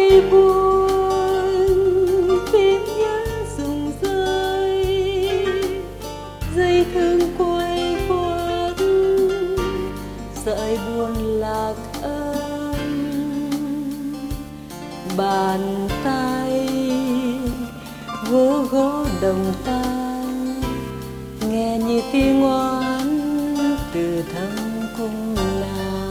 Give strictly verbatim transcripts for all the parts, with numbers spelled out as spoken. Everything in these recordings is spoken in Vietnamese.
khi buồn phim nhớ rụng rơi, dây thương quay quấn sợi buồn lạc ân. Bàn tay gõ gõ đồng tan, nghe như tiếng oán từ thâm cung nào.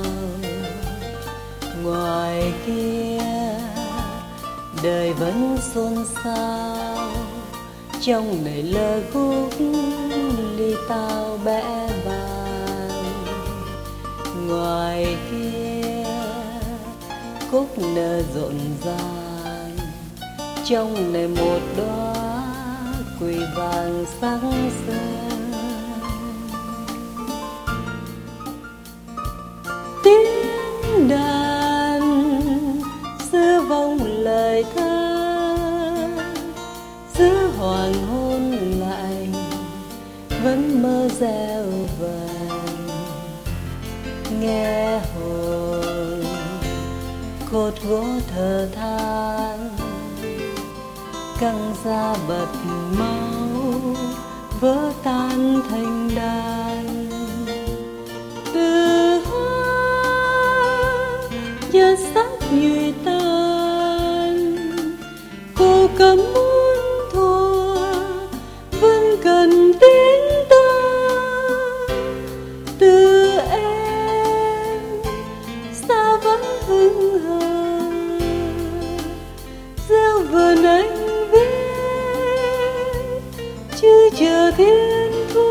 Ngoài kia đời vẫn xôn xao, trong này lơ khúc ly tao bẽ bàng. Ngoài kia cúc nở rộn ràng, trong này một đóa quỳ vàng sáng sớm. Tiếng đàn xưa vọng lời thơ, giữa hoàng hôn lạnh vẫn mơ reo vàng. Nghe hồn cột gỗ thở than, căng da bật máu vỡ tan thành đàn. Từ hoa nhớ sắc nhụy tan, cô cấm muốn thua vẫn cần tiếng ta. Từ em xa vẫn hững hờ, gieo vườn anh viết chứ chờ thiên thu.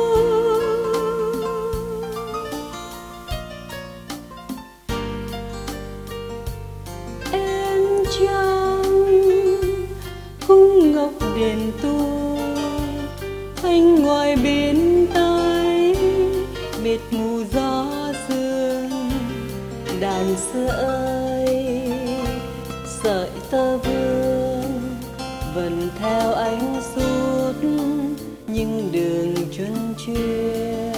Em trong cung ngọc đền tu, anh ngoài biển tay mịt mù gió sương. Đàn xưa ơi sợi tơ vương vần theo anh suốt những đường chuyên chuyên.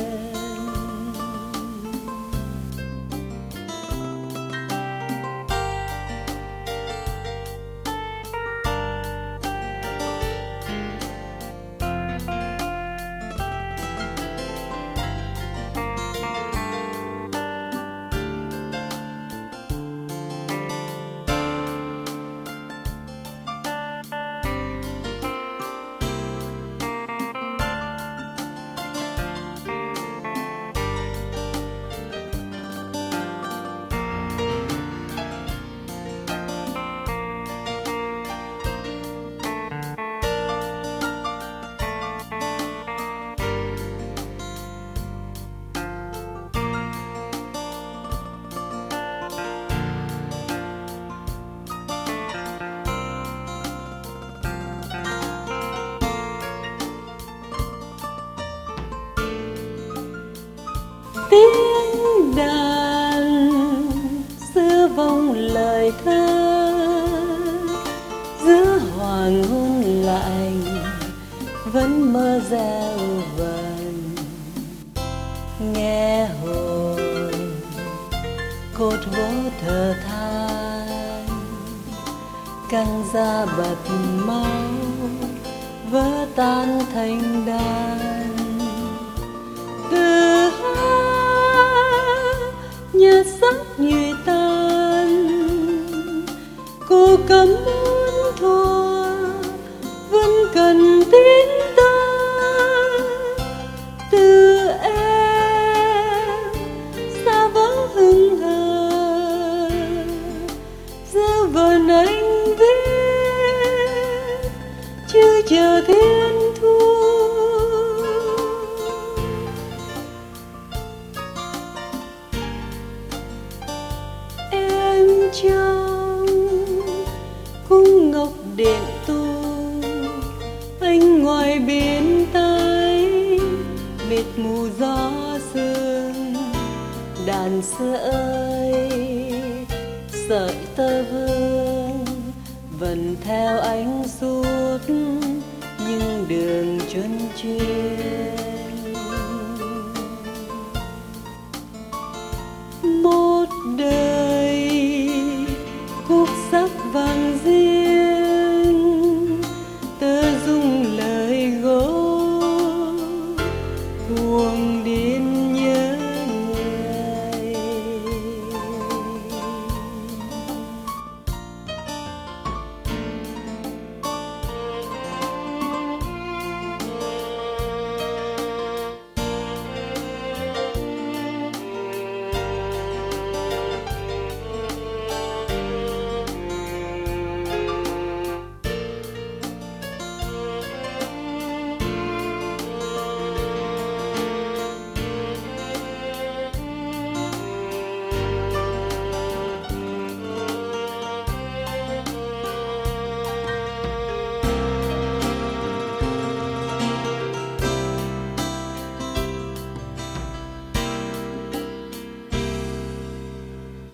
Tiếng đàn xưa vọng lời thơ, giữa hoàng hôn lạnh vẫn mơ reo vần. Nghe hồn cột gỗ thở than, căng da bật máu vỡ tan thành đàn. Từ nhớ sắc nhụy tan, cô cấm muốn thua vẫn cần tiếng ta. Từ em xa vắng hững hờ, gieo vần anh viết chưa chờ thiên thu. Trong cung ngọc đền tu, anh ngoài biển tay mịt mù gió sương. Đàn xưa ơi sợi tơ vương vần theo anh suốt những đường chuyên chuyên. Một đời